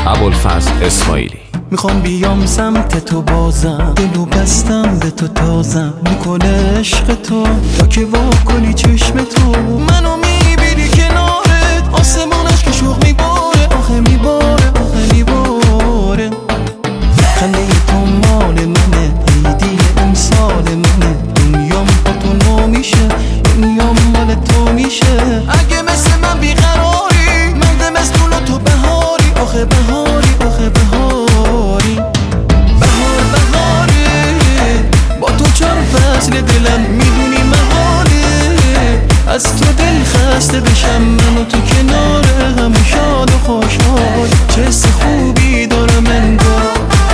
ابوالفضل اسماعیلی. میخوام بیام سمت تو بازم، دلو بستم به تو تازم، میکنه عشق تو تا که وا کنی چشم تو. منو میبینی کنارت، آسمانش که شوق میباره، آخه میباره آخه میباره. خنده تو مال منه، عیدی امسال منه، دنیام با تو نو میشه، دنیام مال تو میشه. اگه مثل من بیقراری، من زمستون و تو بهاری، آخه بهاری آخه بهاری. بهار بهاره، با تو چار فصل دلم میدونی محاله. از تو دل خسته بشم من و تو کنار هم، شاد و خوشحال، چه حس خوبی دارم انگار.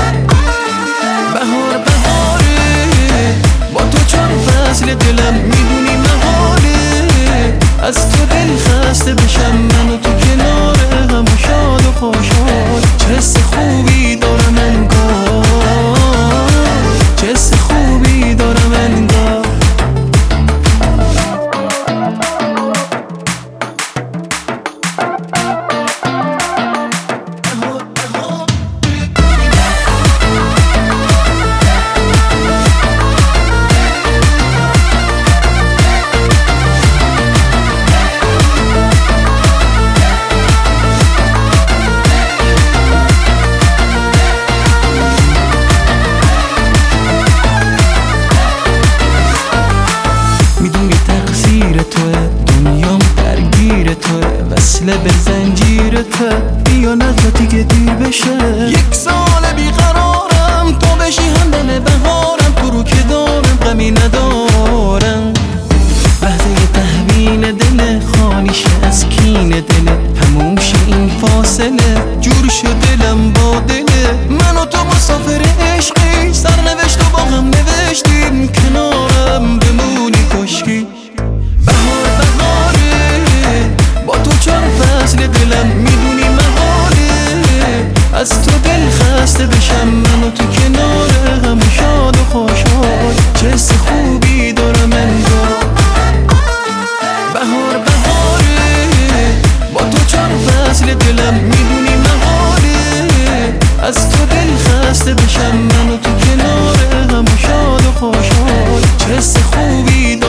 بهار بهاره، با تو چار فصل دلم میدونی محاله. از تو دل خسته بشم من و تو کنار هم، شاد و خوشحال، چه حس خوبی دارم انگار، چه حس خوبی دارم انگار. وصله به زنجیر تو، بیا نتا دیگه دیر بشه. یک سال بیقرارم، تو بشی همدم بهارم، تو رو که دارم غمی ندارم. لحظه تهوین دل خالیشه از کین دل، هموم شه این فاصله، جور شد دلم با دله. من و تو مسافر عشقی، سرنوشت و با هم نوشتیم، کنارم بمونی کشکی. بهار بهاره، با تو چار فصل دلم میدونی محاله. از تو دل خسته بشم من و تو کنار هم، شاد و خوشحال، چه حس خوبی دارم انگار. بهار بهاره، با تو چار فصل دلم میدونی محاله. از تو دل خسته بشم من و تو کنار هم، شاد و خوشحال، چه حس خوبی دارم.